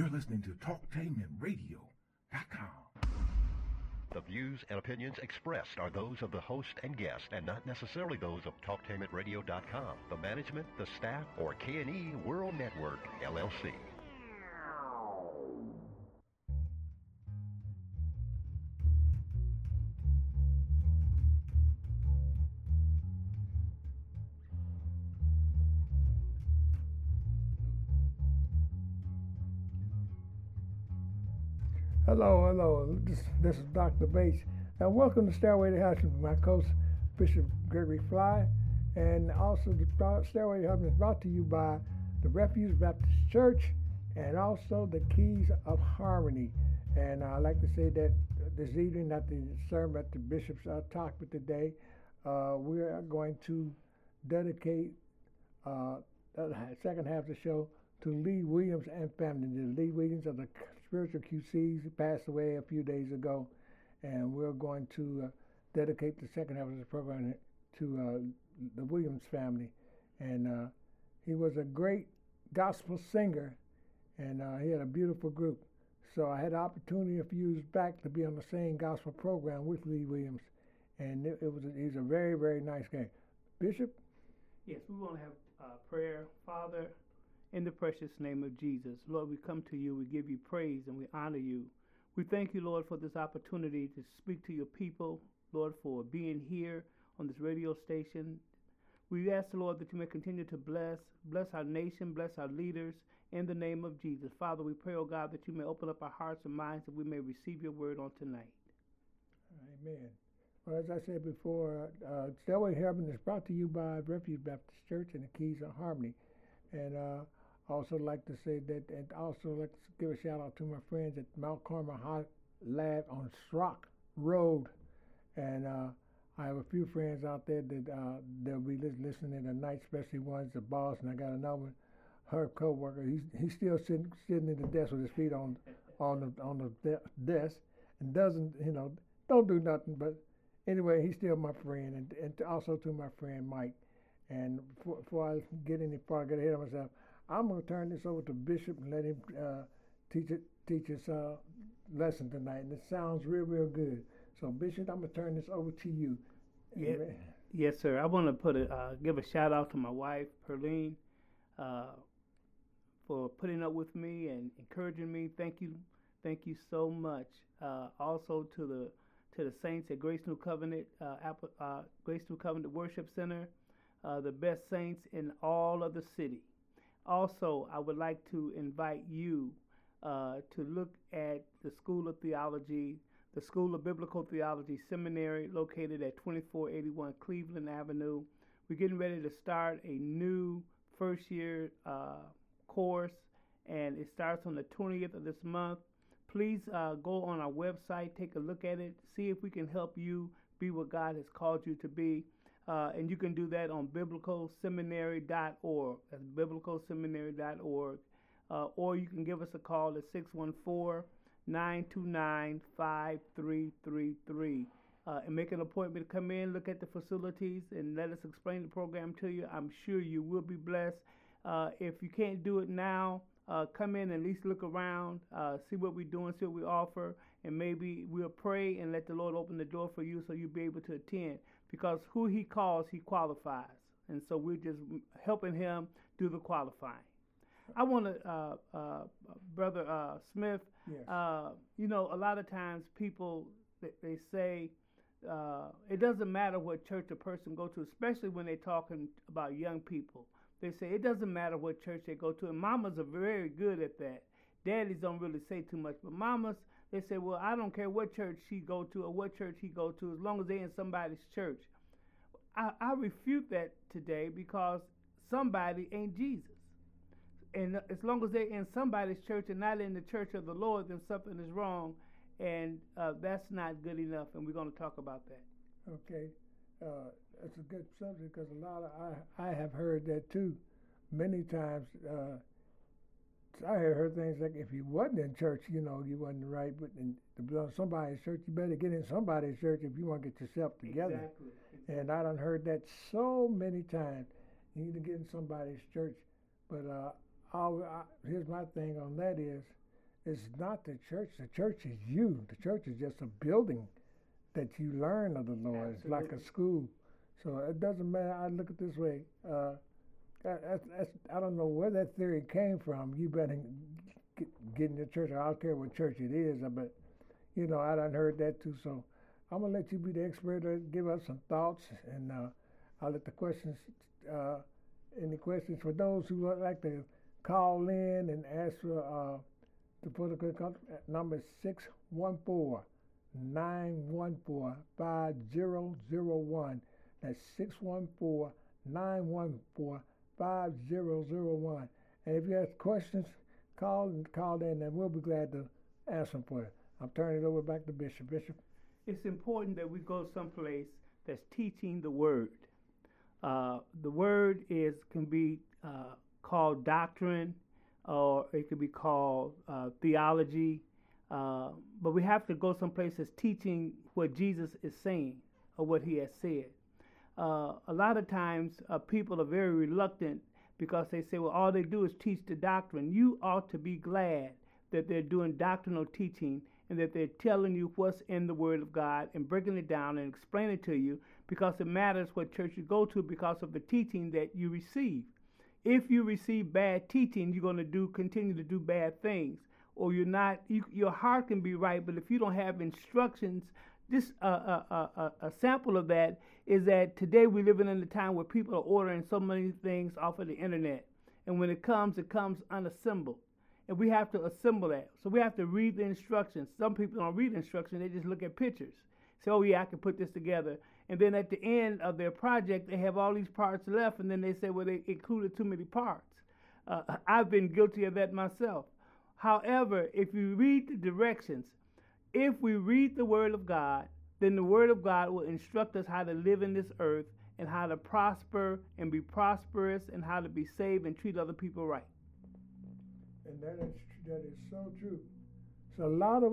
You're listening to TalkTainmentRadio.com. The views and opinions expressed are those of the host and guest and not necessarily those of TalkTainmentRadio.com, the management, the staff, or K&E World Network, LLC. Hello. This is Dr. Bates, and welcome to Stairway to Heaven with my coach, Bishop Gregory Fly, and also the Stairway to Heaven is brought to you by the Refuge Baptist Church and also the Keys of Harmony. And I'd like to say that this evening at the sermon at the Bishop's topic today, we are going to dedicate the second half of the show to Lee Williams and family. The Lee Williams of the spiritual QCs passed away a few days ago, and we're going to dedicate the second half of this program to the Williams family. And he was a great gospel singer, and he had a beautiful group. So I had the opportunity a few years back to be on the same gospel program with Lee Williams, and he's a very, very nice guy. Bishop? Yes, we want to have prayer. Father, in the precious name of Jesus, Lord, we come to you, we give you praise, and we honor you. We thank you, Lord, for this opportunity to speak to your people, Lord, for being here on this radio station. We ask, Lord, that you may continue to bless our nation, bless our leaders, in the name of Jesus. Father, we pray, oh God, that you may open up our hearts and minds that we may receive your word on tonight. Amen. Well, as I said before, Stairway to Heaven is brought to you by Refuge Baptist Church and the Keys of Harmony. And also like to say that, and also like to give a shout out to my friends at Mount Carmel High Lab on Srock Road. And I have a few friends out there that they'll be listening tonight, especially one's the boss, and I got another one, her co-worker. He's still sitting in the desk with his feet on the desk and don't do nothing. But anyway, he's still my friend, and also to my friend Mike. And before I get ahead of myself, I'm going to turn this over to Bishop and let him teach his lesson tonight. And it sounds real, real good. So, Bishop, I'm going to turn this over to you. Yeah. Yes, sir. I want to give a shout out to my wife, Perline, for putting up with me and encouraging me. Thank you so much. Also to the saints at Grace New Covenant, Grace New Covenant Worship Center. The best saints in all of the city. Also, I would like to invite you to look at the School of Theology, the School of Biblical Theology Seminary, located at 2481 Cleveland Avenue. We're getting ready to start a new first-year course, and it starts on the 20th of this month. Please go on our website, take a look at it, see if we can help you be what God has called you to be. And you can do that on biblicalseminary.org. That's biblicalseminary.org. Or you can give us a call at 614-929-5333 and make an appointment to come in, look at the facilities, and let us explain the program to you. I'm sure you will be blessed. If you can't do it now, come in and at least look around, see what we're doing, see what we offer, and maybe we'll pray and let the Lord open the door for you so you'll be able to attend. Because who he calls, he qualifies. And so we're just helping him do the qualifying. I want to, Brother Smith, yes. A lot of times people, they say it doesn't matter what church a person go to, especially when they're talking about young people. They say it doesn't matter what church they go to. And mamas are very good at that. Daddies don't really say too much. But mamas, they say, well, I don't care what church she go to or what church he go to, as long as they're in somebody's church. I refute that today because somebody ain't Jesus. And as long as they're in somebody's church and not in the church of the Lord, then something is wrong. And that's not good enough. And we're going to talk about that. Okay. It's a good subject because I have heard that too many times. I have heard things like, if you wasn't in church, you wasn't right, but to belong to somebody's church, you better get in somebody's church if you want to get yourself together. Exactly. And I done heard that so many times. You need to get in somebody's church. But here's my thing on that is, it's not the church. The church is you. The church is just a building that you learn of the Lord. It's like a school. So it doesn't matter. I look at it this way. I don't know where that theory came from. You better get in the church. I don't care what church it is, but I done heard that too. So I'm gonna let you be the expert. Give us some thoughts, and I'll let the questions. Any questions for those who would like to call in and ask for the political number is 614-914-5001. That's 614-914-5001. And if you have questions, call in, and we'll be glad to answer them for you. I'm turning it over back to Bishop. Bishop. It's important that we go someplace that's teaching the Word. The Word can be called doctrine, or it could be called theology, but we have to go someplace that's teaching what Jesus is saying or what He has said. A lot of times people are very reluctant because they say, well, all they do is teach the doctrine. You ought to be glad that they're doing doctrinal teaching and that they're telling you what's in the Word of God and breaking it down and explaining it to you, because it matters what church you go to because of the teaching that you receive. If you receive bad teaching, you're going to continue to do bad things, or you're not. Your heart can be right, but if you don't have instructions, this a sample of that is that today we're living in a time where people are ordering so many things off of the internet, and when it comes unassembled, and we have to assemble that. So we have to read the instructions. Some people don't read the instructions; they just look at pictures. Say, oh yeah, I can put this together. And then at the end of their project, they have all these parts left, and then they say, well, they included too many parts. I've been guilty of that myself. However, if you read the directions, if we read the Word of God, then the Word of God will instruct us how to live in this earth and how to prosper and be prosperous and how to be saved and treat other people right. And that is so true. So a lot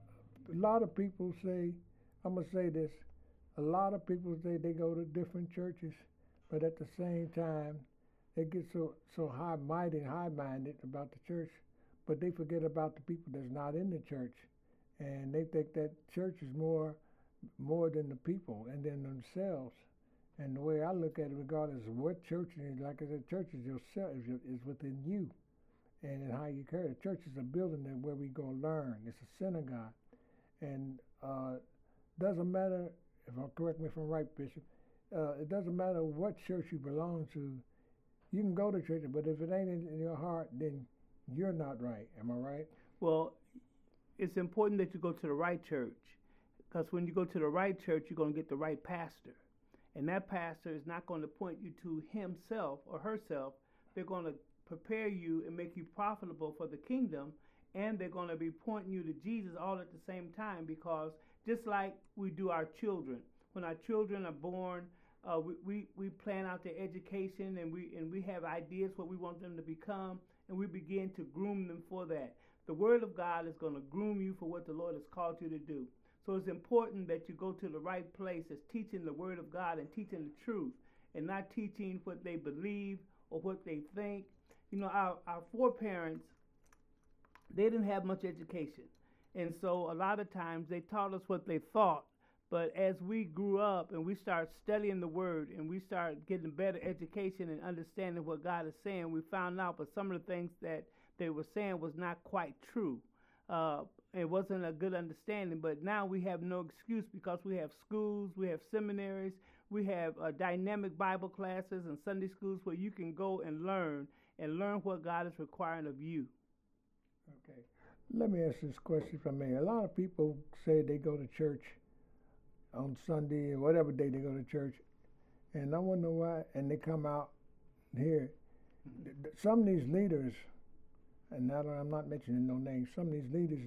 of people say, I'm going to say this, a lot of people say they go to different churches, but at the same time, they get so high-minded about the church, but they forget about the people that's not in the church. And they think that church is more than the people and than themselves. And the way I look at it, regardless of what church it is, like I said, church is yourself, is within you and in how you carry it. Church is a building where we go learn. It's a synagogue. And doesn't matter, correct me if I'm right, Bishop, it doesn't matter what church you belong to. You can go to church, but if it ain't in your heart, then you're not right. Am I right? Well, it's important that you go to the right church, because when you go to the right church, you're going to get the right pastor. And that pastor is not going to point you to himself or herself. They're going to prepare you and make you profitable for the kingdom, and they're going to be pointing you to Jesus all at the same time, because just like we do our children, when our children are born, we plan out their education, and we have ideas what we want them to become, and we begin to groom them for that. The Word of God is going to groom you for what the Lord has called you to do. So it's important that you go to the right place that's teaching the Word of God and teaching the truth, and not teaching what they believe or what they think. You know, our foreparents, they didn't have much education. And so a lot of times they taught us what they thought. But as we grew up and we started studying the Word and we started getting better education and understanding what God is saying, we found out that some of the things that they were saying was not quite true. It wasn't a good understanding. But now we have no excuse, because we have schools, we have seminaries, we have dynamic Bible classes and Sunday schools where you can go and learn what God is requiring of you. Okay. Let me ask this question for me. A lot of people say they go to church on Sunday or whatever day they go to church, and I wonder why, and they come out here. Some of these leaders, and I'm not mentioning no names, some of these leaders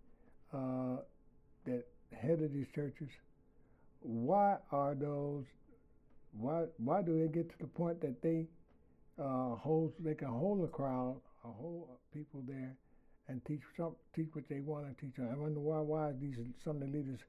that head of these churches, why do they get to the point that they can hold a crowd, people there, and teach what they want to teach. I wonder why some of the leaders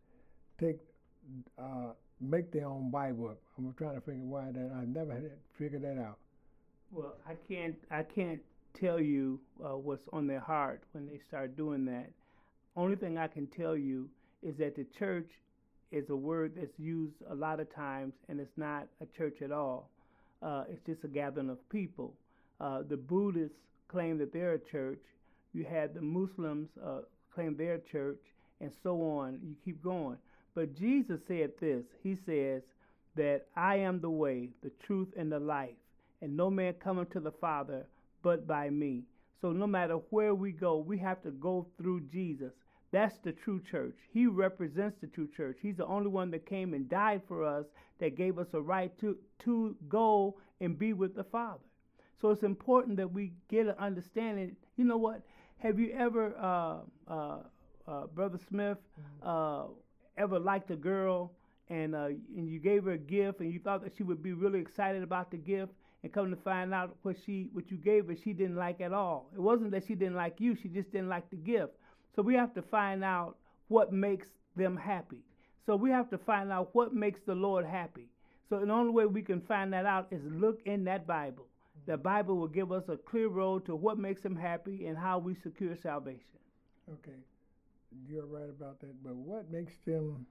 make their own Bible. I'm trying to figure why that. I never had figured that out. Well, I can't tell you what's on their heart when they start doing that. Only thing I can tell you is that the church is a word that's used a lot of times, and it's not a church at all. It's just a gathering of people. The Buddhists claim that they're a church. You had the Muslims claim they're a church, and so on. You keep going. But Jesus said this. He says that I am the way, the truth, and the life, and no man cometh to the Father but by me. So no matter where we go, we have to go through Jesus. That's the true church. He represents the true church. He's the only one that came and died for us, that gave us a right to go and be with the Father. So it's important that we get an understanding. You know what? Have you ever, Brother Smith, ever liked a girl and you gave her a gift and you thought that she would be really excited about the gift, and come to find out what you gave her she didn't like at all? It wasn't that she didn't like you, she just didn't like the gift. So we have to find out what makes them happy. So we have to find out what makes the Lord happy. So the only way we can find that out is look in that Bible. The Bible will give us a clear road to what makes them happy and how we secure salvation. Okay, you're right about that. But what makes them?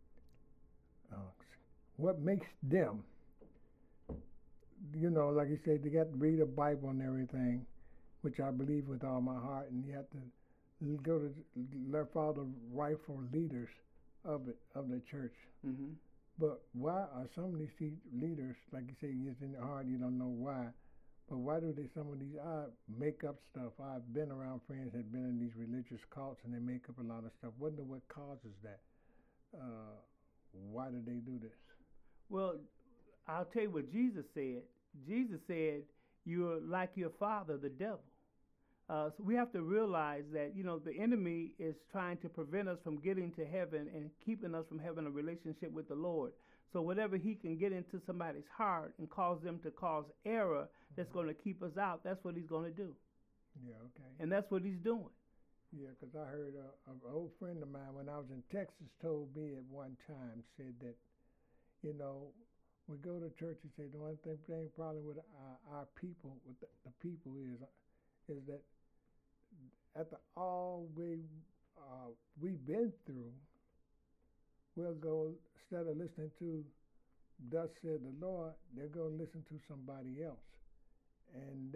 What makes them? You know, like you said, they got to read the Bible and everything, which I believe with all my heart, and you have to go to follow the rightful leaders of the church. Mm-hmm. But why are some of these leaders, like you say, it's in your heart, you don't know why, but why do some of these, make up stuff? I've been around friends that have been in these religious cults, and they make up a lot of stuff. Wonder what causes that. Why do they do this? Well, I'll tell you what Jesus said. Jesus said, you're like your father, the devil. So we have to realize that, the enemy is trying to prevent us from getting to heaven and keeping us from having a relationship with the Lord. So whatever he can get into somebody's heart and cause them to cause error that's going to keep us out, that's what he's going to do. Yeah, okay. And that's what he's doing. Yeah, because I heard an old friend of mine when I was in Texas told me at one time, said that, we go to church and say the one thing problem with our people, with the people is that after all we've been through, we'll go, instead of listening to thus said the Lord, they'll go listen to somebody else. And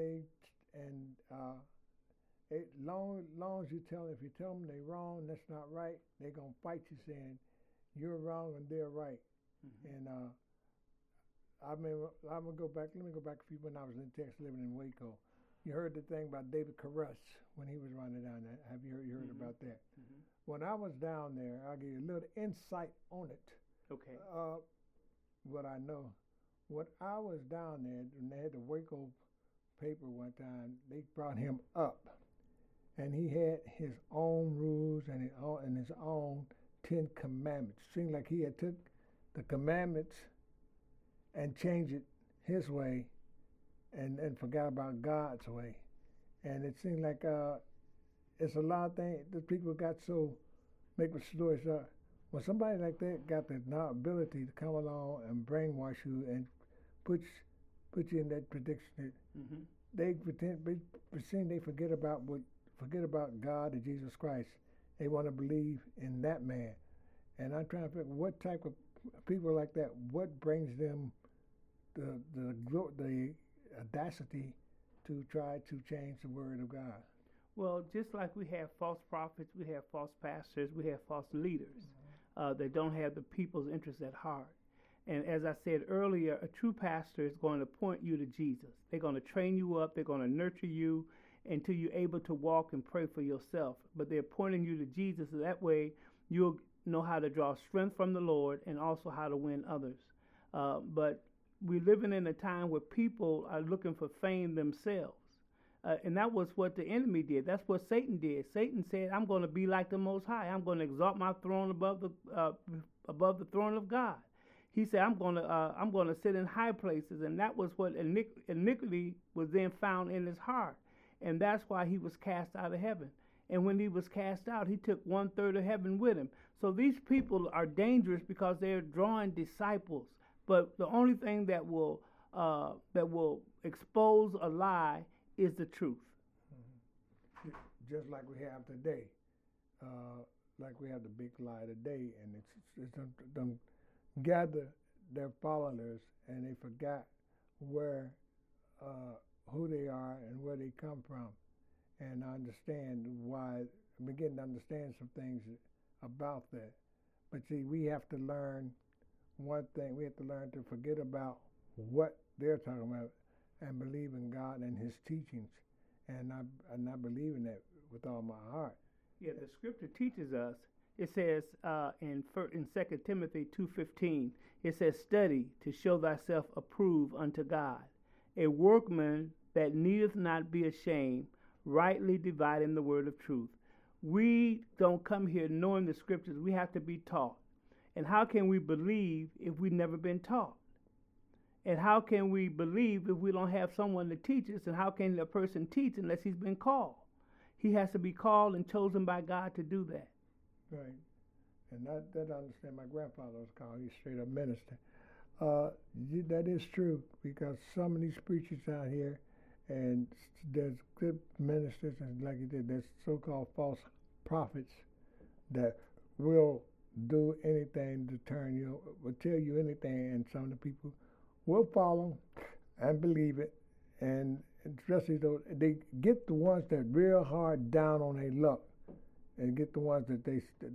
long as if you tell them they're wrong, that's not right, they're going to fight you saying you're wrong and they're right. Mm-hmm. And let me go back a few when I was in Texas living in Waco. You heard the thing about David Koresh when he was running down there. Have you heard mm-hmm. about that? Mm-hmm. When I was down there, I'll give you a little insight on it. Okay. What I know. When I was down there, and they had the Waco paper one time, they brought him up. And he had his own rules and his own 10 commandments. Seemed like he had took the commandments and changed it his way and forgot about God's way. And it seemed like it's a lot of things that people got so, make the stories up. When somebody like that got the ability to come along and brainwash you and put you in that prediction, mm-hmm. they forget about God and Jesus Christ. They want to believe in that man. And I'm trying to figure what type of people like that, what brings them the audacity to try to change the word of God. Well, just like we have false prophets, we have false pastors, we have false leaders that don't have the people's interests at heart. And as I said earlier, a true pastor is going to point you to Jesus. They're going to train you up. They're going to nurture you until you're able to walk and pray for yourself. But they're pointing you to Jesus, so that way you'll know how to draw strength from the Lord and also how to win others. But we're living in a time where people are looking for fame themselves. And that was what the enemy did. That's what Satan did. Satan said, I'm going to be like the Most High. I'm going to exalt my throne above the throne of God. He said, I'm going to sit in high places. And that was what iniquity was then found in his heart. And that's why he was cast out of heaven. And when he was cast out, he took 1/3 of heaven with him. So these people are dangerous because they're drawing disciples. But the only thing that will expose a lie is the truth. just like we have today. Like we have the big lie today, and it's them gather their followers, and they forgot where, who they are and where they come from, and I understand why. I'm beginning to understand some things about that. But see, we have to learn one thing. We have to learn to forget about what they're talking about and believe in God and His teachings. And I believe in that with all my heart. Yeah, the scripture teaches us. It says in 2 Timothy 2:15, it says, "Study to show thyself approved unto God, a workman that needeth not be ashamed, rightly dividing the word of truth." We don't come here knowing the scriptures. We have to be taught. And how can we believe if we've never been taught? And how can we believe if we don't have someone to teach us? And how can a person teach unless he's been called? He has to be called and chosen by God to do that. Right. And that I understand. My grandfather was called. He's straight up minister. That is true, because some of these preachers out here, and there's good ministers, and like you did, there's so-called false prophets that will do anything to turn you, will tell you anything, and some of the people will follow and believe it, and especially though they get the ones that real hard down on their luck, and get the ones that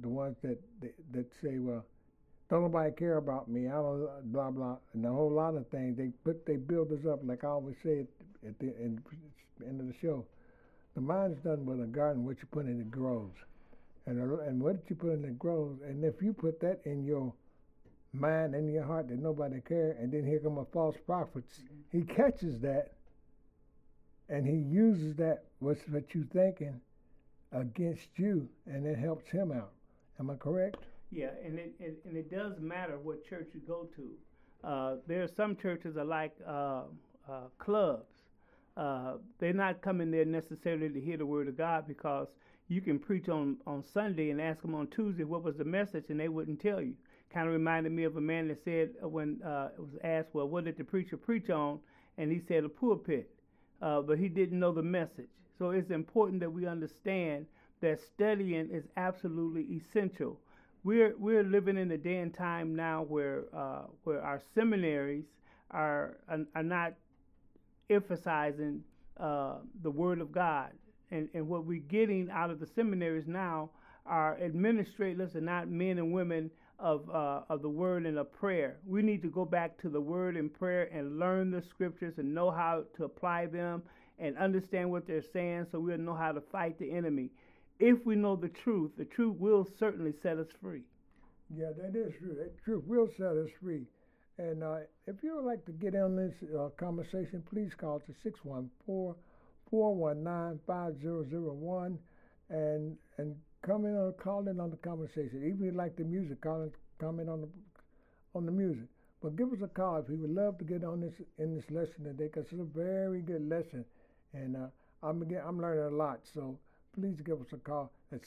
that say, well, don't nobody care about me, I don't, blah blah, and a whole lot of things. They build us up, like I always say at the end of the show. The mind is nothing but a garden. What you put in it grows, and what you put in it grows. And if you put that in your mind and your heart that nobody cares, and then here come a false prophet, he catches that, and he uses that what you thinking against you, and it helps him out. Am I correct? Yeah, and it does matter what church you go to. There are some churches are like clubs. They're not coming there necessarily to hear the word of God, because you can preach on Sunday and ask them on Tuesday what was the message, and they wouldn't tell you. Kind of reminded me of a man that said when it was asked, well, what did the preacher preach on? And he said a pulpit, but he didn't know the message. So it's important that we understand that studying is absolutely essential. We're living in a day and time now where our seminaries are not emphasizing the Word of God, and what we're getting out of the seminaries now are administrators and not men and women of the Word and of prayer. We need to go back to the Word and prayer and learn the scriptures and know how to apply them and understand what they're saying, so we'll know how to fight the enemy. If we know the truth will certainly set us free. Yeah, that is true. That truth will set us free. And if you would like to get on this conversation, please call to 614-419-5001 and come in call in on the conversation. Even if you like the music, comment on the music. But give us a call if you would love to get on this in this lesson today, because it's a very good lesson, and I'm learning a lot. So please give us a call at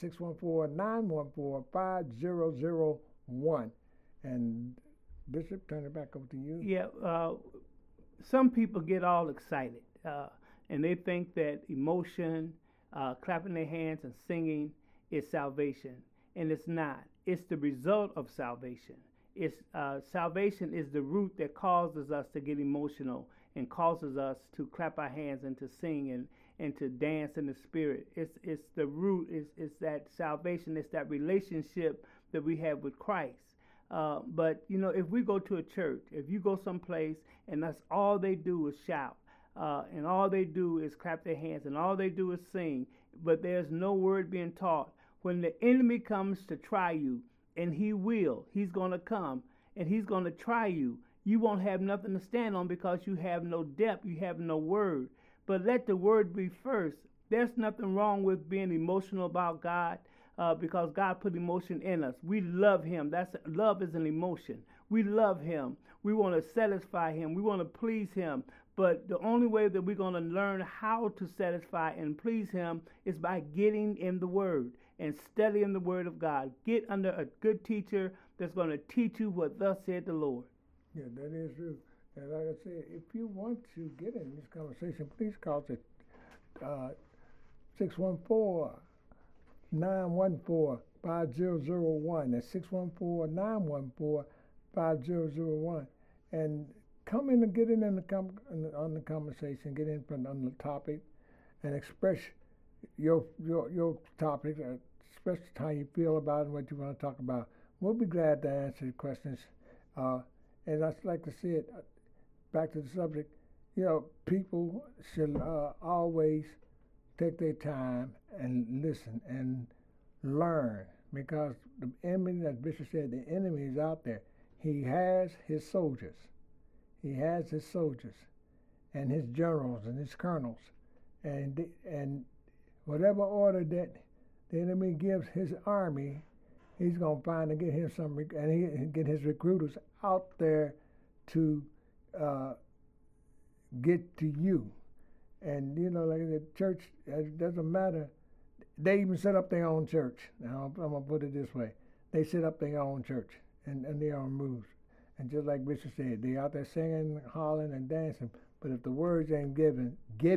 614-914-5001. And Bishop, turn it back over to you. Yeah, some people get all excited, and they think that emotion, clapping their hands and singing is salvation, and it's not. It's the result of salvation. Salvation is the root that causes us to get emotional and causes us to clap our hands and to sing and to dance in the spirit. It's the root. It's that salvation. It's that relationship that we have with Christ. But if we go to a church, if you go someplace and that's all they do is shout, and all they do is clap their hands, and all they do is sing, but there's no word being taught, when the enemy comes to try you, and he's going to come and he's going to try you, you won't have nothing to stand on, because you have no depth, you have no word. But let the word be first. There's nothing wrong with being emotional about God, because God put emotion in us. We love Him. Love is an emotion. We love Him. We want to satisfy Him. We want to please Him. But the only way that we're going to learn how to satisfy and please Him is by getting in the Word and studying the Word of God. Get under a good teacher that's going to teach you what thus said the Lord. Yeah, that is true. And like I said, if you want to get in this conversation, please call to 614-914-5001. That's 614-914-5001. And come in and get in on the conversation, get in on the topic, and express your topic, express how you feel about it and what you want to talk about. We'll be glad to answer your questions. And I'd like to see it back to the subject. People should always take their time and listen and learn, because the enemy, as Bishop said, the enemy is out there. He has his soldiers. He has his soldiers and his generals and his colonels. And whatever order that the enemy gives his army, he's going to find and get him and he get his recruiters out there to get to you. And, like the church, it doesn't matter. They even set up their own church. Now, I'm going to put it this way. They set up their own church and their own moves. And just like Bishop said, they out there singing, hollering, and dancing. But if the words ain't given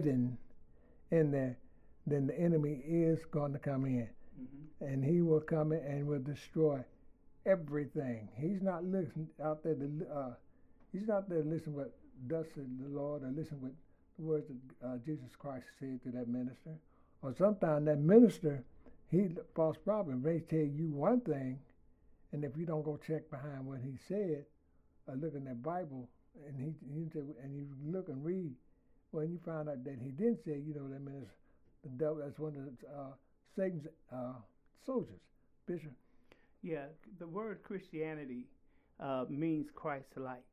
in there, then the enemy is going to come in. Mm-hmm. And he will come in and will destroy everything. He's not out there to listen what thus said the Lord, or listen what the words that Jesus Christ said to that minister. Or sometimes that minister, false prophet, may tell you one thing, and if you don't go check behind what he said, or look in that Bible, and you look and read, well, you find out that he didn't say, that means the devil, that's one of Satan's soldiers. Bishop? Yeah, the word Christianity means Christ-like.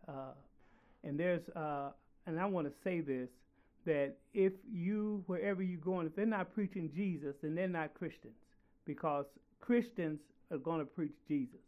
And and I want to say this, that if wherever you're going, if they're not preaching Jesus, then they're not Christians, because Christians are going to preach Jesus.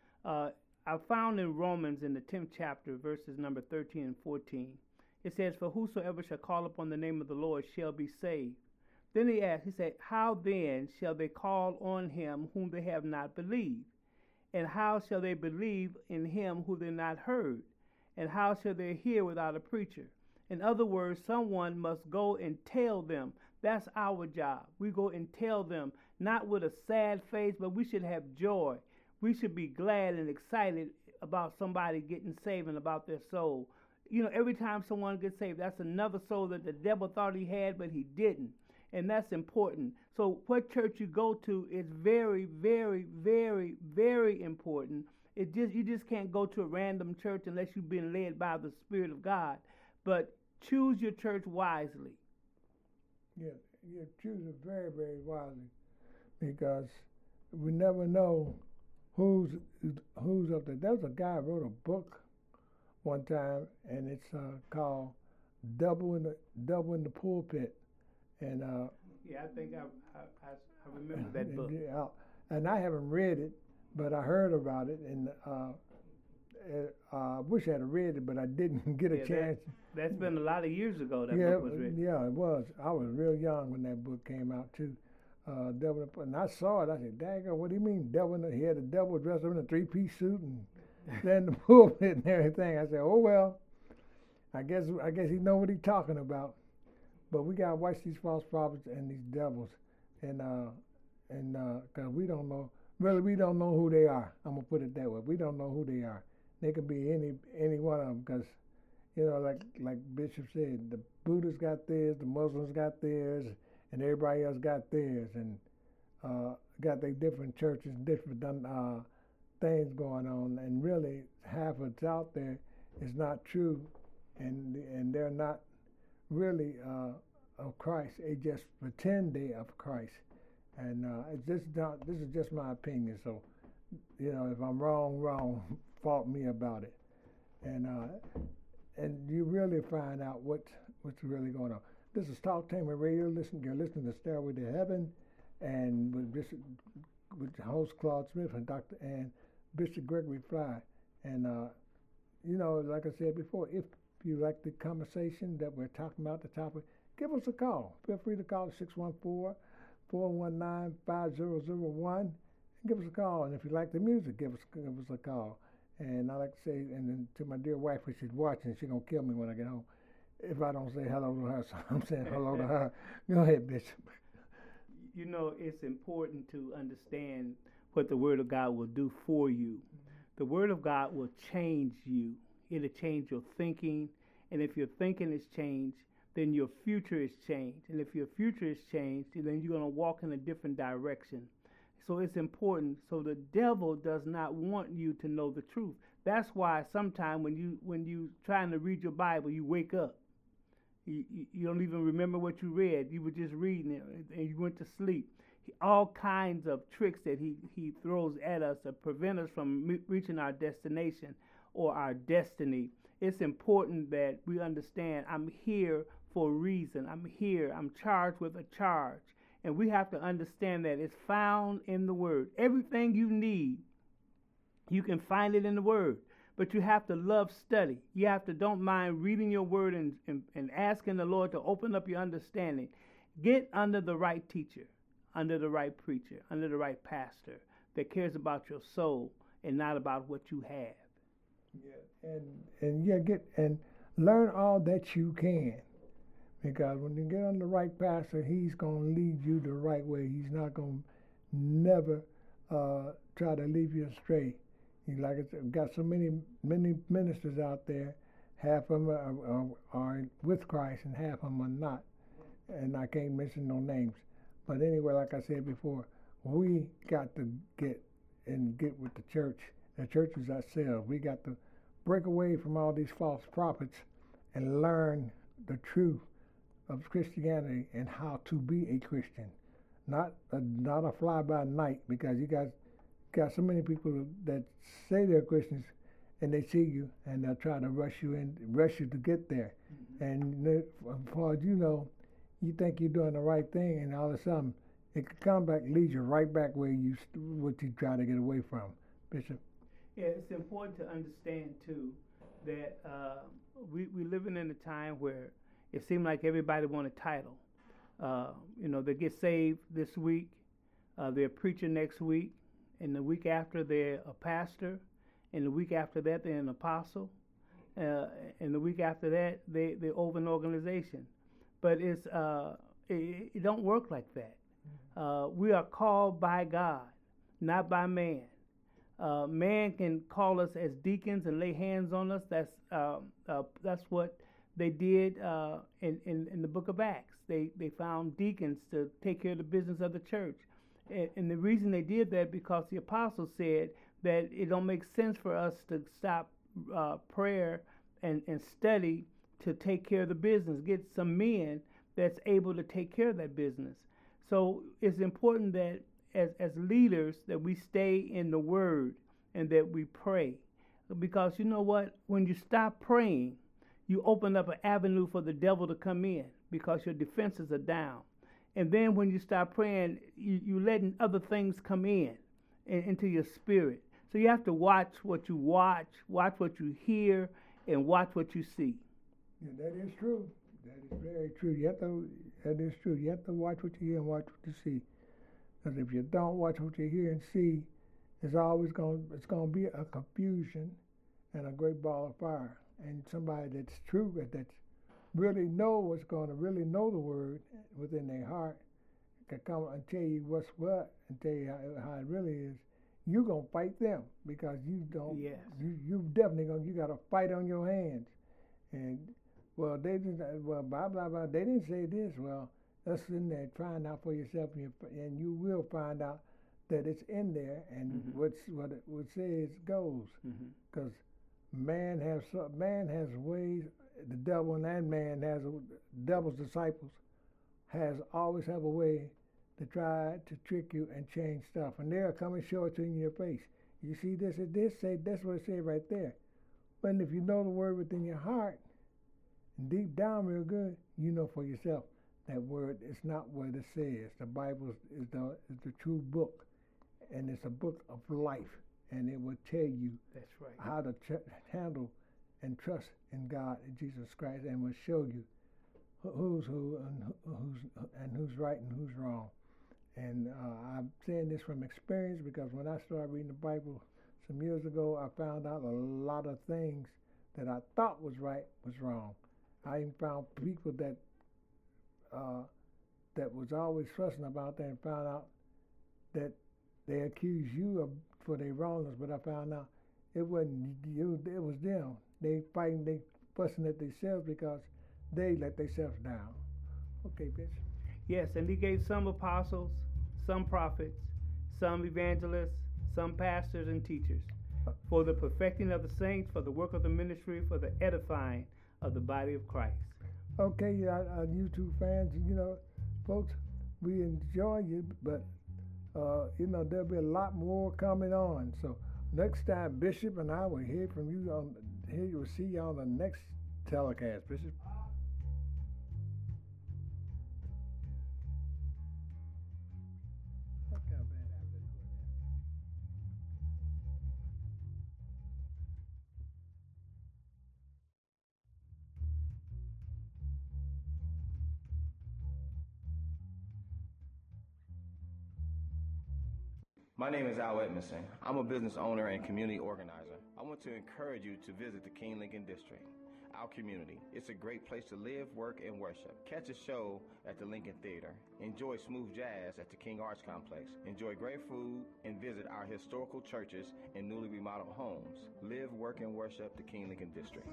I found in Romans in the 10th chapter, verses number 13 and 14, it says, "For whosoever shall call upon the name of the Lord shall be saved." Then he said, "How then shall they call on him whom they have not believed? And how shall they believe in him who they not heard? And how shall they hear without a preacher?" In other words, someone must go and tell them. That's our job. We go and tell them, not with a sad face, but we should have joy. We should be glad and excited about somebody getting saved and about their soul. Every time someone gets saved, that's another soul that the devil thought he had, but he didn't. And that's important. So what church you go to is very, very, very, very important. You just can't go to a random church unless you've been led by the Spirit of God. But choose your church wisely. Yeah, you choose it very, very wisely, because we never know who's up there. There was a guy who wrote a book one time, and it's called "Double in the Pulpit." And I think I remember that book. And I haven't read it, but I heard about it, and I wish I had read it, but I didn't get a chance. That's been a lot of years ago that book was written. Yeah, it was. I was real young when that book came out, too. And I saw it. I said, "Dang, what do you mean, devil?" He had the devil dressed up in a three-piece suit and then the pulpit and everything. I said, "Oh, well, I guess he know what he's talking about." But we got to watch these false prophets and these devils. And because we don't know who they are. I'm going to put it that way. We don't know who they are. They could be any one of them, because, like Bishop said, the Buddhists got theirs, the Muslims got theirs, and everybody else got theirs, and got their different churches, different things going on. And really, half of it's out there is not true, and they're not really of Christ. They just pretend they of Christ. And this is just my opinion. So, if I'm wrong, fault me about it. And you really find out what's really going on. This is Talktainment Radio. You're listening to Stairway to Heaven, and with host Claude Smith and Bishop Gregory Fly. And like I said before, if you like the conversation that we're talking about, the topic, give us a call. Feel free to call 614-419-5001 and give us a call. And if you like the music, give us a call. And I like to say, and then to my dear wife, if she's watching, she's going to kill me when I get home if I don't say hello to her. So I'm saying hello to her. Go ahead, Bishop. You know, it's important to understand what the Word of God will do for you. The Word of God will change you. It'll change your thinking. And if your thinking is changed, then your future is changed. And if your future is changed, then you're going to walk in a different direction. So it's important. So the devil does not want you to know the truth. That's why sometimes when you trying to read your Bible, you wake up. You don't even remember what you read. You were just reading it and you went to sleep. All kinds of tricks that he throws at us to prevent us from reaching our destination or our destiny. It's important that we understand I'm here for a reason. I'm here. I'm charged with a charge. And we have to understand that it's found in the Word. Everything you need, you can find it in the Word. But you have to love study. You have to don't mind reading your Word and asking the Lord to open up your understanding. Get under the right teacher, under the right preacher, under the right pastor that cares about your soul and not about what you have. Yeah, and learn all that you can. Because when you get on the right pastor, he's going to lead you the right way. He's not going to never try to lead you astray. Like I said, got so many ministers out there. Half of them are with Christ and half of them are not. And I can't mention no names. But anyway, like I said before, we got to get with the church. The church is ourselves. We got to break away from all these false prophets and learn the truth of Christianity and how to be a Christian, not a fly by night. Because you got so many people that say they're Christians and they see you and they'll try to rush you to get there. Mm-hmm. And as far as you know, you think you're doing the right thing, and all of a sudden it could come back, lead you right back what you try to get away from, Bishop. Yeah, it's important to understand too that we living in a time where it seems like everybody want a title. They get saved this week, they're preaching next week, and the week after they're a pastor, and the week after that they're an apostle, and the week after that they're over an organization. But it don't work like that. We are called by God, not by man. Man can call us as deacons and lay hands on us. That's what they did in the book of Acts. They found deacons to take care of the business of the church. And the reason they did that because the apostles said that it don't make sense for us to stop prayer and study to take care of the business. Get some men that's able to take care of that business. So it's important that as leaders that we stay in the Word and that we pray. Because you know what? When you stop praying, you open up an avenue for the devil to come in because your defenses are down. And then when you stop praying, you letting other things come into your spirit. So you have to watch what you watch what you hear, and watch what you see. Yeah, that is true. That is very true. That is true. You have to watch what you hear and watch what you see. Because if you don't watch what you hear and see, it's going to be a confusion and a great ball of fire. And somebody that's true, that's really what's going to really know the Word within their heart, can come and tell you what's what and tell you how it really is. You're going to fight them because you don't. Yes. You definitely you got a fight on your hands. And blah blah blah. They didn't say this. Well, that's in there. Find out for yourself, and you will find out that it's in there. And what it says goes. Because man has ways. The devil and man devil's disciples always have a way to try to trick you and change stuff, and they'll come and show it to you in your face. You see this and this, say that's what it says right there. But if you know the Word within your heart, and deep down real good, you know for yourself that Word is not what it says. The Bible is the true book, and it's a book of life, and it will tell you that's right how to handle and trust in God and Jesus Christ, and will show you who's who and who's right and who's wrong. And I'm saying this from experience because when I started reading the Bible some years ago, I found out a lot of things that I thought was right was wrong. I even found people that that was always fussing about that and found out that they accused you of for their wrongness, but I found out it wasn't you, it was them. They fussing at themselves because they let themselves down. Okay, Bishop. Yes, and he gave some apostles, some prophets, some evangelists, some pastors and teachers, for the perfecting of the saints, for the work of the ministry, for the edifying of the body of Christ. Okay, YouTube fans, folks, we enjoy you, but there'll be a lot more coming on. So next time, Bishop and I will hear from you we'll see you on the next telecast, Bishop. My name is Al Edmondson. I'm a business owner and community organizer. I want to encourage you to visit the King Lincoln District, our community. It's a great place to live, work, and worship. Catch a show at the Lincoln Theater. Enjoy smooth jazz at the King Arts Complex. Enjoy great food and visit our historical churches and newly remodeled homes. Live, work, and worship the King Lincoln District.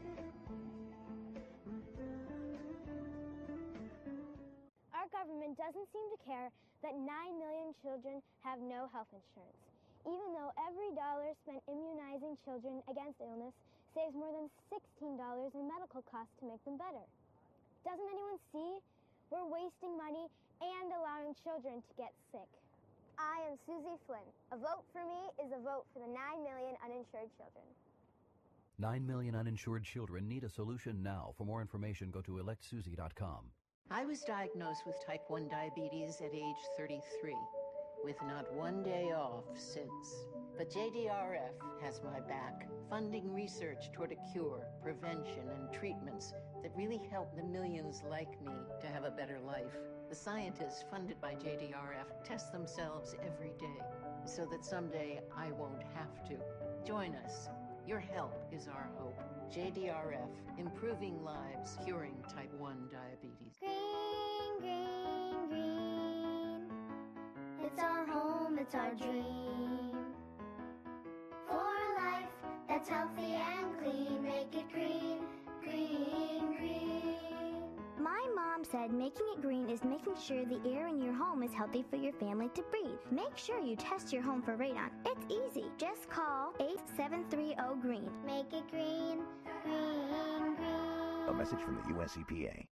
Our government doesn't seem to care that 9 million children have no health insurance, even though every dollar spent immunizing children against illness saves more than $16 in medical costs to make them better. Doesn't anyone see? We're wasting money and allowing children to get sick. I am Susie Flynn. A vote for me is a vote for the 9 million uninsured children. 9 million uninsured children need a solution now. For more information, go to electsusie.com. I was diagnosed with type 1 diabetes at age 33, with not one day off since. But JDRF has my back, funding research toward a cure, prevention, and treatments that really help the millions like me to have a better life. The scientists funded by JDRF test themselves every day so that someday I won't have to. Join us. Your help is our hope. JDRF, improving lives, curing type 1 diabetes. Green, green, green. It's our home, it's our dream. For a life that's healthy and clean, make it green, green, green. My mom said making it green is making sure the air in your home is healthy for your family to breathe. Make sure you test your home for radon. It's easy. Just call 8730-GREEN. Make it green, green, green. A message from the US EPA.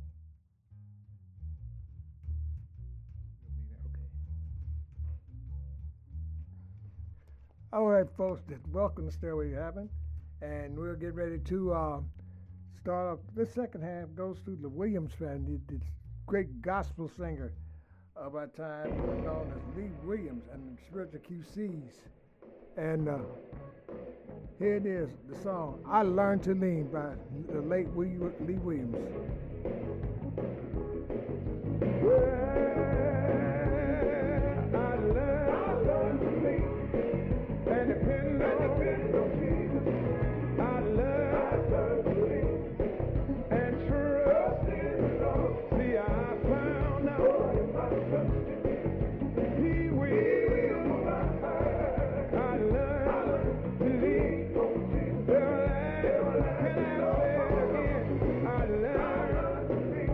All right, folks, welcome to Stairway to Heaven, and we'll get ready to start off. This second half goes through the Williams family, this great gospel singer of our time, known as Lee Williams and the Spiritual QCs. And here it is, the song "I Learned to Lean" by the late Lee Williams. I learned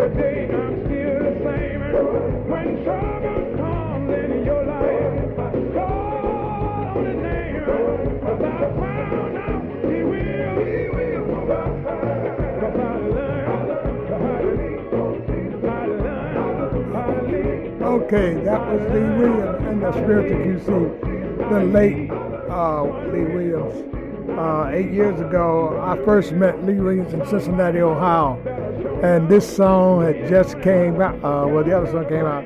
Today I'm still the same. When trouble comes into your life, call on His name. 'Cause I found out He will. Cause I learned how to live. Okay, that was Lee Williams and the Spiritual QC, the late Lee Williams. 8 years ago, I first met Lee Williams in Cincinnati, Ohio, and this song had just came out. Well, the other song came out.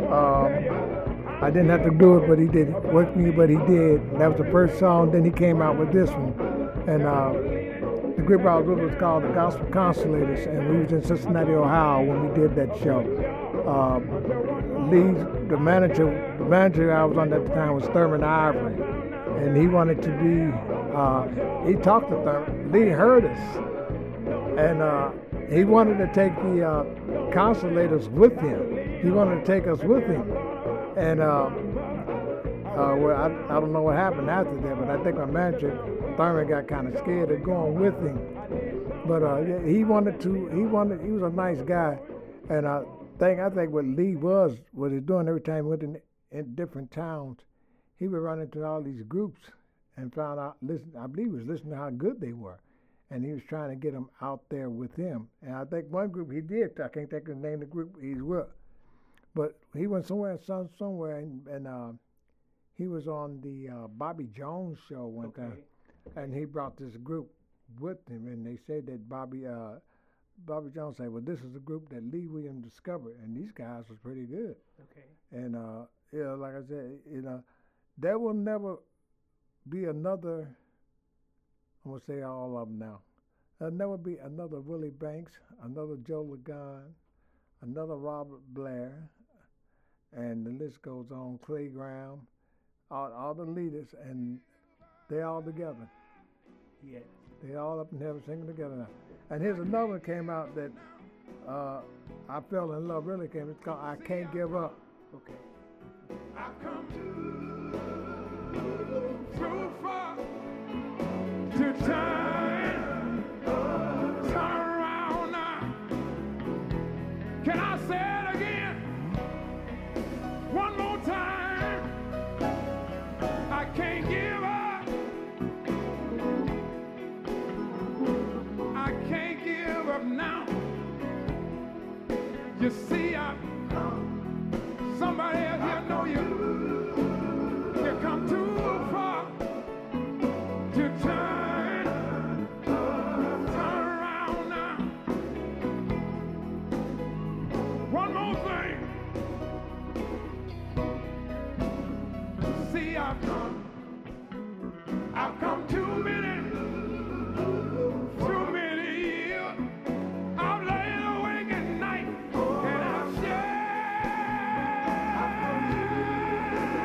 I didn't have to do it, but he did with me, but he did. That was the first song. Then he came out with this one, and the group I was with was called the Gospel Consolators, and we was in Cincinnati, Ohio when we did that show. Lee, the manager I was on at the time was Thurman Ivory, and he wanted to be. He talked to Thurman. Lee heard us, and he wanted to take the Consolators with him. He wanted to take us with him, and well, I don't know what happened after that, but I think my manager Thurman got kind of scared of going with him. But yeah, he wanted to. He was a nice guy, and I think what Lee was he doing every time he went in different towns, he would run into all these groups and found out. I believe he was listening to how good they were, and he was trying to get them out there with him. And I think one group he did. I can't think of the name of the group he's with, but he went somewhere, and he was on the Bobby Jones show one time, and he brought this group with him, and they said that Bobby Jones said, well, this is the group that Lee Williams discovered, and these guys was pretty good. Okay. And like I said, there will never be another. I'm gonna say all of them now. There'll never be another Willie Banks, another Joe Ligon, another Robert Blair, and the list goes on. Clay Graham, all the leaders, and they all together. Yeah. They all up in heaven singing together now. And here's another one came out that I fell in love. Really came. It's called "I Can't Give Up." Okay. I've come too far to turn around now. Can I say it again? One more time. I can't give up. I can't give up now. You see, somebody else here know you. You come too far to turn around now. One more thing. See, I've come too many years. I've laid awake at night and I've shared.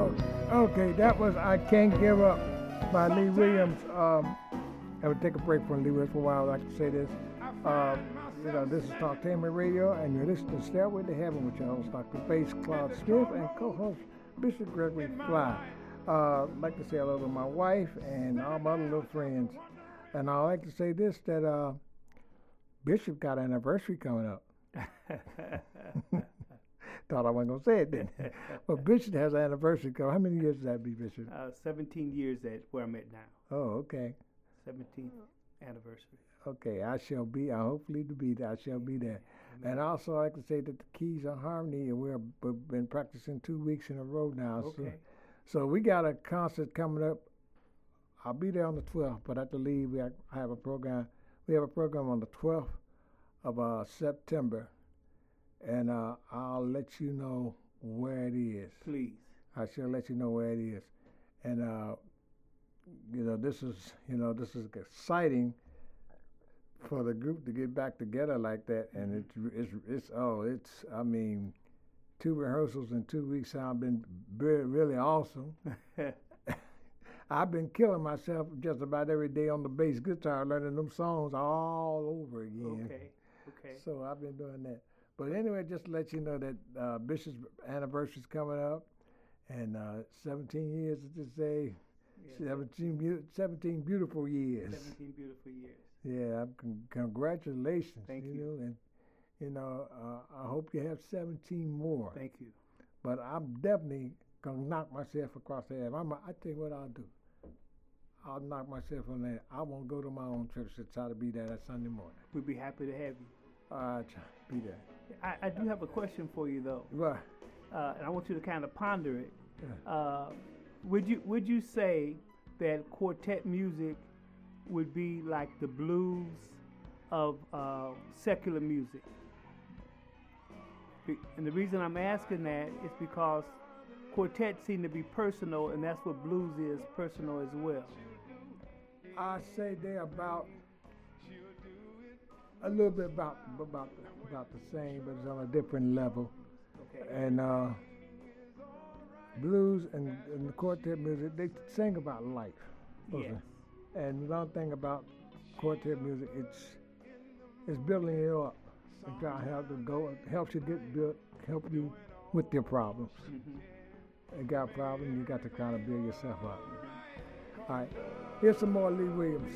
Okay, that was I Can't Give Up by Lee Williams. I would take a break from Lee Williams for a while. I'd like to say this. This is Talktainment Radio, and you're listening to Stairway to Heaven with your host, Dr. Bass Claude Smith, and co-host Bishop Gregory Fly. I'd like to say hello to my wife and all my other little friends. And I'd like to say this, that Bishop got an anniversary coming up. Thought I wasn't going to say it then. But Bishop has an anniversary coming. How many years does that be, Bishop? 17 years at where I'm at now. Oh, okay. 17th anniversary. Okay, I hopefully to be there. I shall be there. Amen. And also, I like to say that the Keys of Harmony, and we've been practicing 2 weeks in a row now. Okay. So we got a concert coming up. I'll be there on the 12th, but I have to leave. I have a program. We have a program on the 12th of September, and I'll let you know where it is. Please. I shall let you know where it is. And this is exciting for the group to get back together like that, and it's 2 rehearsals in 2 weeks have been really awesome. I've been killing myself just about every day on the bass guitar, learning them songs all over again. Okay. So I've been doing that. But anyway, just to let you know that Bishop's anniversary is coming up, and 17 years to say, 17 beautiful years. 17 beautiful years. Yeah, congratulations. Thank you. And I hope you have 17 more. Thank you. But I'm definitely gonna knock myself across the head. I tell you what I'll do. I'll knock myself on that. I won't go to my own church to try to be there that Sunday morning. We'd be happy to have you. Try to be there. I do have a question for you though. Right. And I want you to kind of ponder it. Yeah. Would you say that quartet music would be like the blues of secular music? And the reason I'm asking that is because quartets seem to be personal, and that's what blues is, personal as well. I say they're about a little bit about the same, but it's on a different level. Okay. And blues and the quartet music, they sing about life. Yes. And one thing about quartet music, it's building you up and trying to helps you get built, help you with your problems. Mm-hmm. You got a problem, you got to kind of build yourself up. All right, here's some more Lee Williams.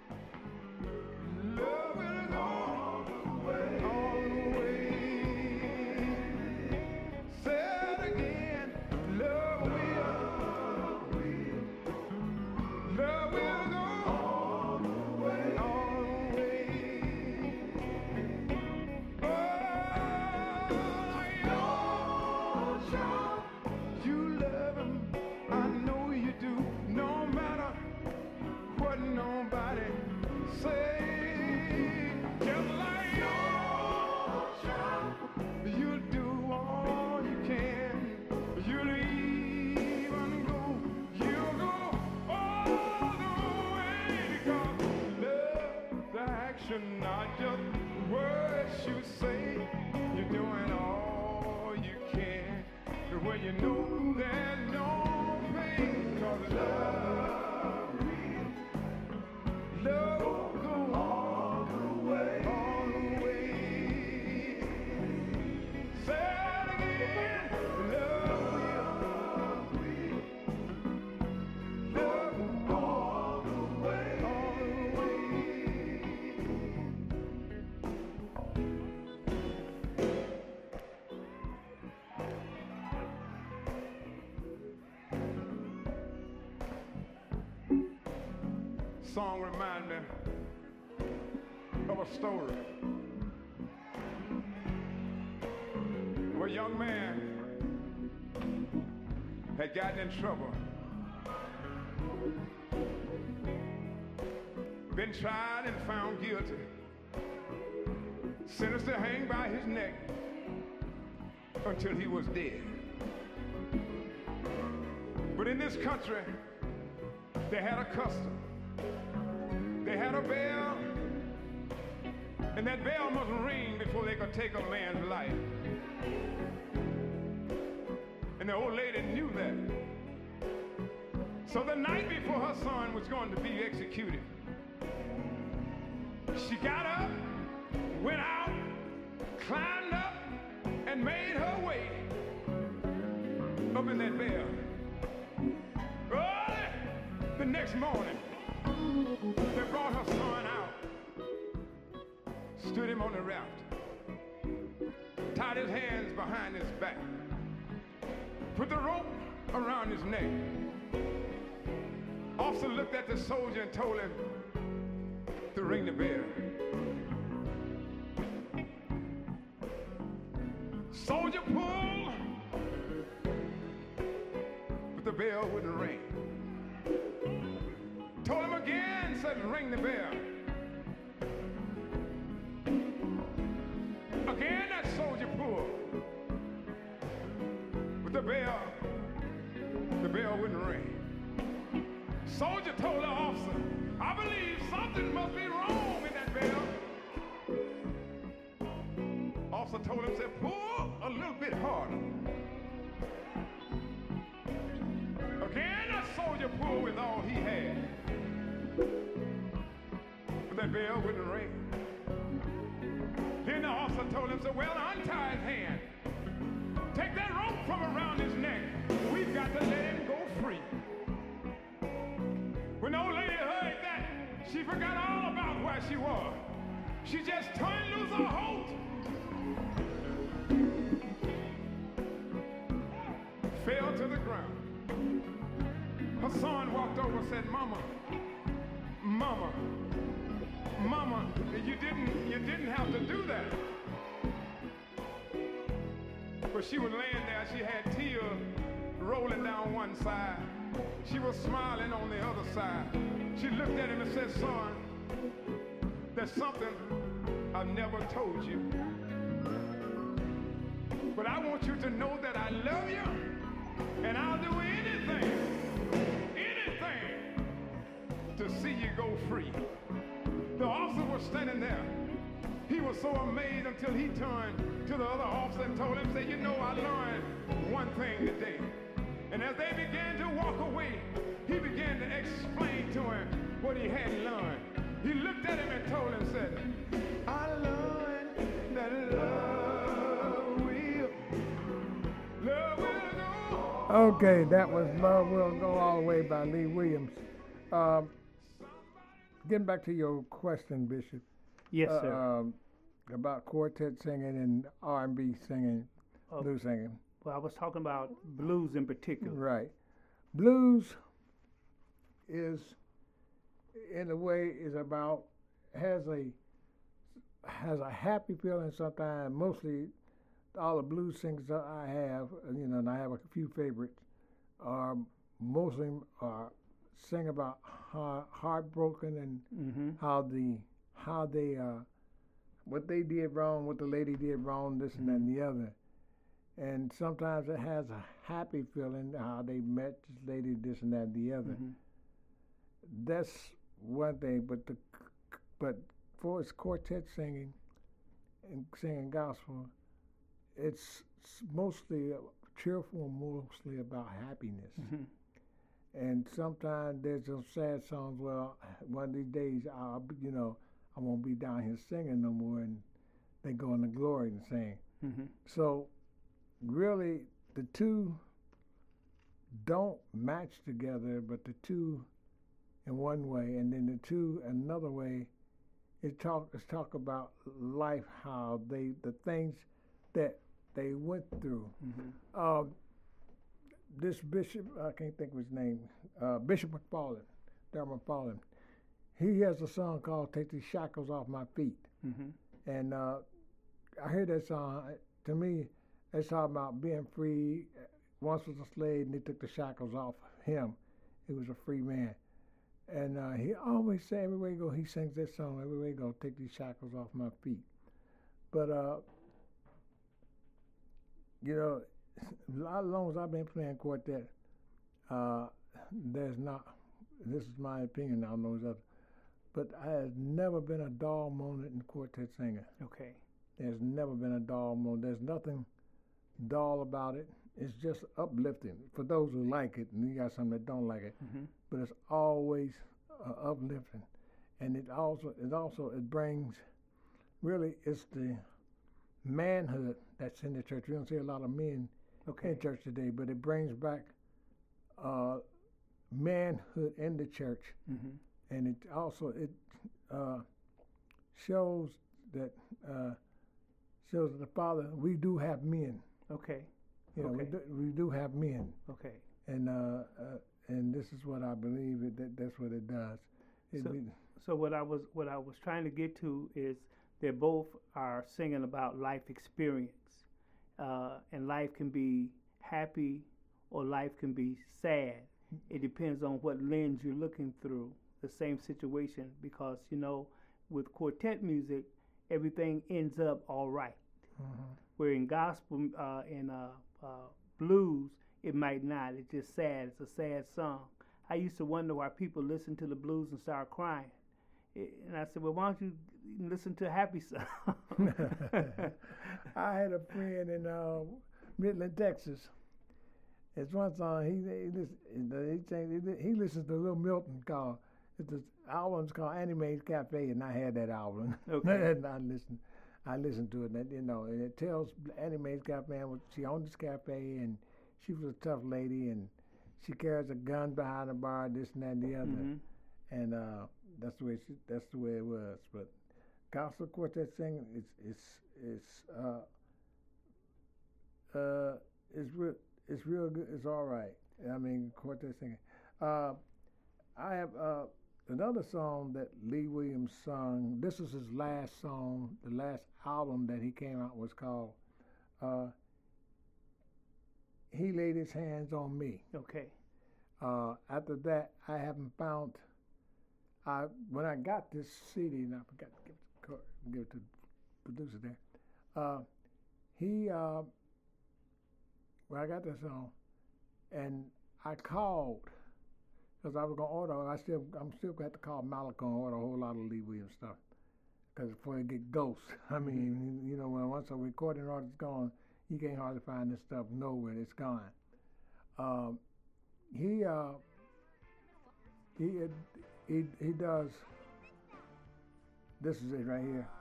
Not just words you say, you're doing all you can. When you know there's no pain, 'cause love goes all the way. Say it again, love all the way. Song remind me of a story where a young man had gotten in trouble, been tried and found guilty, sentenced to hang by his neck until he was dead. But in this country, they had a custom. They had a bell, and that bell must ring before they could take a man's life. And the old lady knew that. So the night before her son was going to be executed, she got up, went out, climbed up, and made her way up in that bell. Early the next morning, they brought her son out, stood him on the raft, tied his hands behind his back, put the rope around his neck. Officer looked at the soldier and told him to ring the bell. Soldier pulled, but the bell wouldn't ring. Told him again, said ring the bell. Again that soldier pulled, but the bell wouldn't ring. Soldier told the officer, I believe something must be wrong with that bell. Officer told him, said, pull a little bit harder. Again, that soldier pulled with all he had. But that bell wouldn't ring. Then the officer told him, said, well, untie his hand. Take that rope from around his neck. We've got to let him go free. When the old lady heard that, she forgot all about where she was. She just turned loose her hold. Fell to the ground. Her son walked over and said, Mama, Mama, Mama, you didn't have to do that. But she was laying there, she had tears rolling down one side. She was smiling on the other side. She looked at him and said, son, there's something I've never told you. But I want you to know that I love you, and I'll do anything to see you go free. The officer was standing there. He was so amazed until he turned to the other officer and told him, say, you know, I learned one thing today. And as they began to walk away, he began to explain to him what he had learned. He looked at him and told him, said, I learned that love will go. Okay, that was Love Will Go All the Way by Lee Williams. Getting back to your question, Bishop. Yes, sir. About quartet singing and R&B singing, blues singing. Well, I was talking about blues in particular. Right. Blues is, in a way, has a happy feeling sometimes. Mostly, all the blues singers that I have, and I have a few favorites, mostly sing about heartbroken and how they what they did wrong, what the lady did wrong, this and that and the other. And sometimes it has a happy feeling, how they met this lady, this and that and the other. That's one thing, but for its quartet singing and singing gospel, it's mostly cheerful, mostly about happiness. And sometimes there's some sad songs. Well, one of these days, I won't be down here singing no more, and they go into glory and sing. So, really, the two don't match together, but the two in one way, and then the two another way. It's talk about life, how the things that they went through. This bishop, I can't think of his name, Bishop McFarland, Darryl McFarland, he has a song called Take These Shackles Off My Feet. And I heard that song. To me, it's talking about being free. Once was a slave, and they took the shackles off him. He was a free man. And he always say, everywhere he go, he sings that song, everywhere he go, take these shackles off my feet. But, as long as I've been playing quartet, there's not, this is my opinion, I don't know others, but has never been a dull moment in quartet singing. Okay. There's never been a dull moment. There's nothing dull about it. it's just uplifting for those who like it, and you got some that don't like it. But it's always uplifting, and it brings, really, it's the manhood that's in the church. We don't see a lot of men in church today, but it brings back manhood in the church, and it also shows that the Father, we do have men. Okay. You know, we do have men. Okay. And this is what I believe that's what it does. So what I was trying to get to is they both are singing about life experience, and life can be happy or life can be sad. It depends on what lens you're looking through the same situation, because with quartet music, everything ends up all right. Where in gospel, in blues, it might not. It's just sad. It's a sad song. I used to wonder why people listen to the blues and start crying. And I said, well, why don't you listen to a happy song? I had a friend in Midland, Texas. It's one song he listens to Little Milton called. The album's called Animated Cafe, and I had that album. Okay. And I listened to it, and and it tells Animated Cafe she owned this cafe, and she was a tough lady, and she carries a gun behind the bar, this and that and the other, and that's the way it was. But gospel quartet singing, it's real good. It's all right. I mean, quartet singing. I have another song that Lee Williams sung. This is his last song. The last album that he came out was called He Laid His Hands on Me. Okay. After that, I haven't found. When I got this CD, and I forgot to give it to the producer there. I got this song, and I called because I was gonna order. I'm still gonna have to call Malcolm and order a whole lot of Lee Williams stuff, because before it get ghost. I mean, when once a recording artist's gone, you can't hardly find this stuff nowhere. It's gone. He does. This is it right here.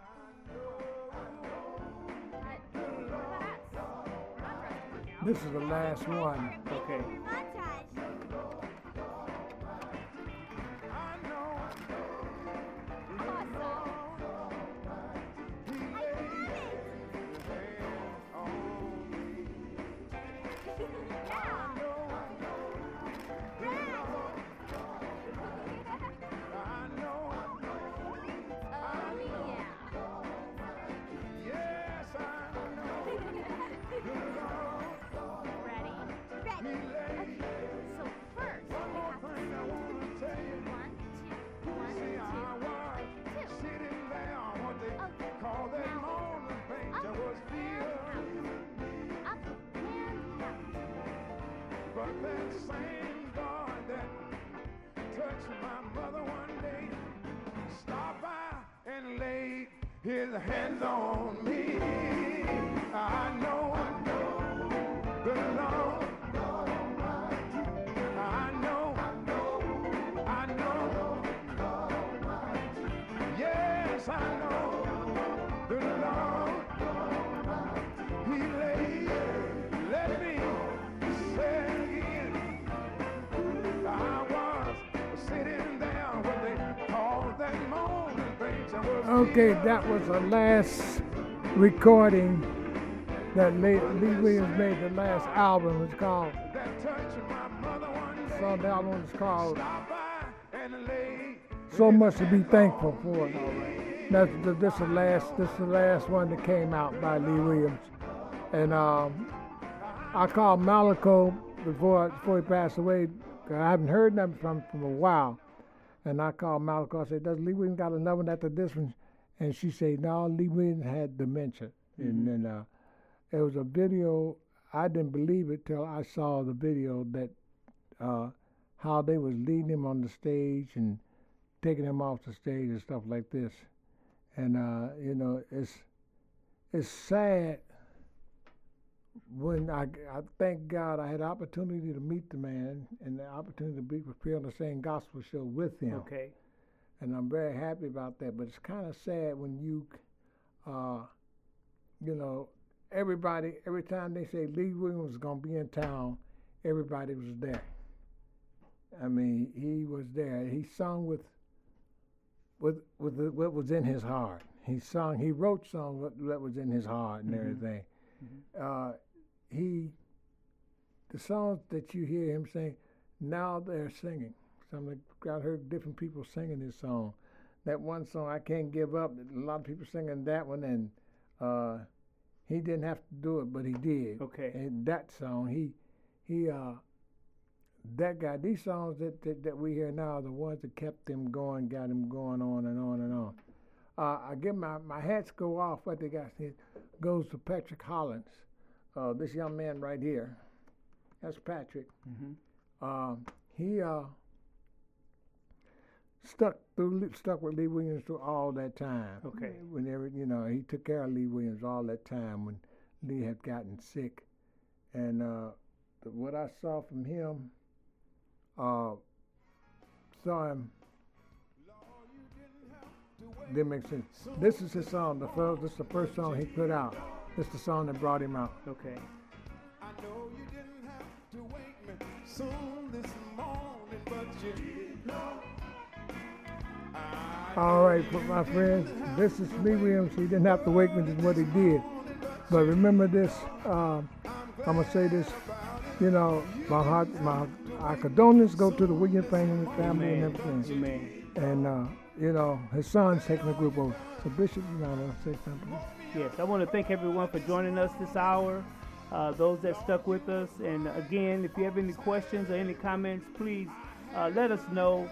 This is the last one. Okay. His hands on me. I know the Lord. I know. Yes, I know the Lord. He let me say it again. I was sitting there when they called that morning. Okay, that was the last recording that Lee Williams made. The last album was called. So the album was called So Much to Be Thankful For. This is the last one that came out by Lee Williams, and I called Malaco before he passed away. I haven't heard nothing from him for a while. And I called Malaco. I said, does Lee Williams got another one after this one? And she said, no, Lee Williams had dementia. And then it was a video. I didn't believe it till I saw the video that how they was leading him on the stage and taking him off the stage and stuff like this. And, it's sad when I thank God I had the opportunity to meet the man and the opportunity to be prepared on the same gospel show with him. Okay. And I'm very happy about that. But it's kind of sad when you know, everybody, every time they say Lee Williams was going to be in town, everybody was there. I mean, he was there. He sung with what was in his heart. He wrote songs that was in his heart and everything. The songs that you hear him sing, now they're singing. I heard different people singing this song. That one song, I Can't Give Up, a lot of people singing that one, and he didn't have to do it, but he did. Okay. And that song, that guy, these songs that we hear now are the ones that kept him going, got him going on and on and on. I give my hats go off, what they got here, goes to Patrick Hollins, this young man right here. That's Patrick. He stuck with Lee Williams through all that time. Okay. Whenever, he took care of Lee Williams all that time when Lee had gotten sick. And what I saw from him, didn't make sense. This is his song. This is the first song he put out. This is the song that brought him out. Okay. I know you didn't have to wake me soon this morning, but you did know. All right, my friends, this is Lee Williams. He didn't have to wake me, this is what he did. But remember this, I'm going to say this, our condolences go to the Williams family and everything. Amen. And, his son's taking the group over. So Bishop, you want to say something? Yes, I want to thank everyone for joining us this hour, those that stuck with us. And again, if you have any questions or any comments, please let us know,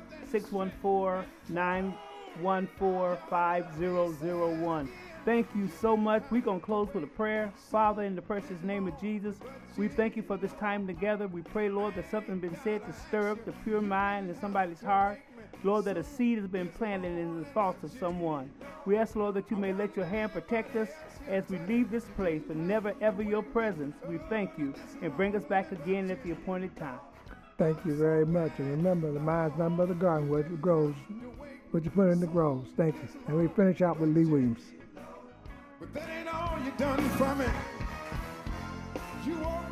614-914-5001. Thank you so much. We're going to close with a prayer. Father, in the precious name of Jesus, we thank you for this time together. We pray, Lord, that something has been said to stir up the pure mind in somebody's heart. Lord, that a seed has been planted in the thoughts of someone. We ask, Lord, that you may let your hand protect us as we leave this place, but never ever your presence. We thank you and bring us back again at the appointed time. Thank you very much. And remember, the mind's not but the garden where it grows, what you put in the grows. Thank you. And we finish out with Lee Williams. But that ain't all you done for me. You